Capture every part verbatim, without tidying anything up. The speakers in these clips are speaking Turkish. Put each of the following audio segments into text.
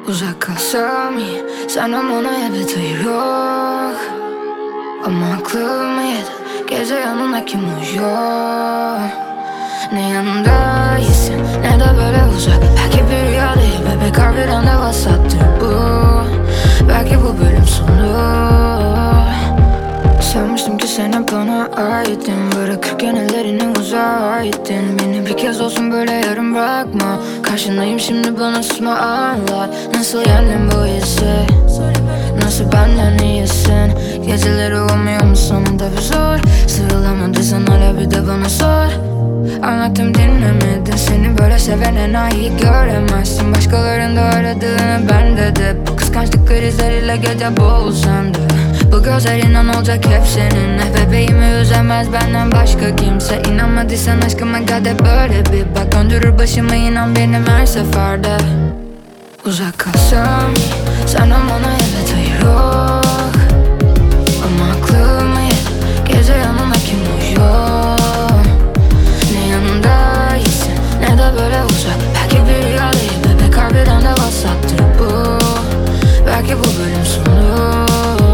Uzak kalsam iyi, senden bana elbette yok. Ama aklım yedi, gece yanına kim uyuyor? Ne yanımda iyisin, ne de böyle uzak. Belki bir rüya değil, bebek harbiden de vasattır bu. Belki bu bölüm sonu. Sanmıştım ki sen hep bana aitin. Bırakırken ellerinin uzağa gittin. Beni bir kez olsun böyle yarım bırakma. Karşındayım şimdi, bana susma anlat. Nasıl yendin bu hissi? Nasıl benden iyisin? Geceleri olmuyor mu sonunda bir zor? Sığılamadıysan hala bir de bana sor. Anlattım dinlemedin, seni böyle seven enayi göremezsin. Başkalarında aradığını bende de. Bu kıskançlık krizleriyle gece boğulsam da. Bu gözler inan olacak hep seninle. Bebeğimi üzemez benden başka kimse. İnanmadıysan aşkıma gel de böyle bir bak. Döndürür başımı inan benim her seferde. Uzak kalsam senden bana elbette yok. Ama aklım yedi, gece yanına kim uyuyor? Ne yanımda iyisin, ne de böyle uzak. Belki bir rüya değil, bebek harbiden de vasattır bu. Belki bu bölüm sonu.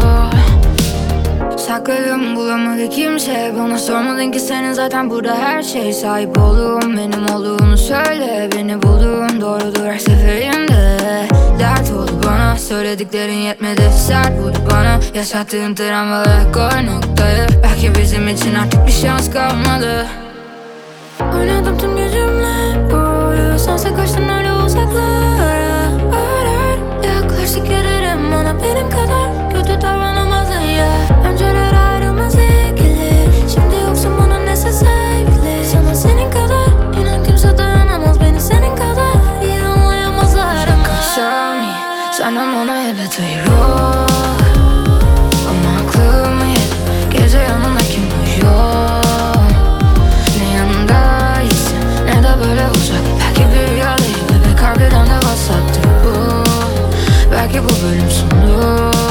Sakladım bulamadı kimse. Bana sormadın ki senin zaten burada her şey. Sahip olduğum benim olduğunu söyle. Beni bulduğun doğrudur her seferinde. Dert oldu bana, söylediklerin yetmedi. Sert vurdu bana, yaşattığın travmalara koy noktayı. Belki bizim için artık bir şans kalmadı. Oynadım tüm gücümle boyu. Sense kaçtın öyle uzaklara. Arar yaklaştık yürürüm bana benim kadar kötü davranamadın ya. Önceler ayrılmaz ilgili, şimdi yoksun bana neyse sevgili. Sana senin kadar inan kimse dayanamaz, beni senin kadar iyi anlayamazlar. Uzak kalsam iyi, senden bana elbette yok. Ama aklım yedi, gece yanına kim uyuyor? Ne yanımda iyisin, ne de böyle uzak. Belki bir rüya değil, bebek harbiden de vasattır bu. Belki bu bölüm sonu.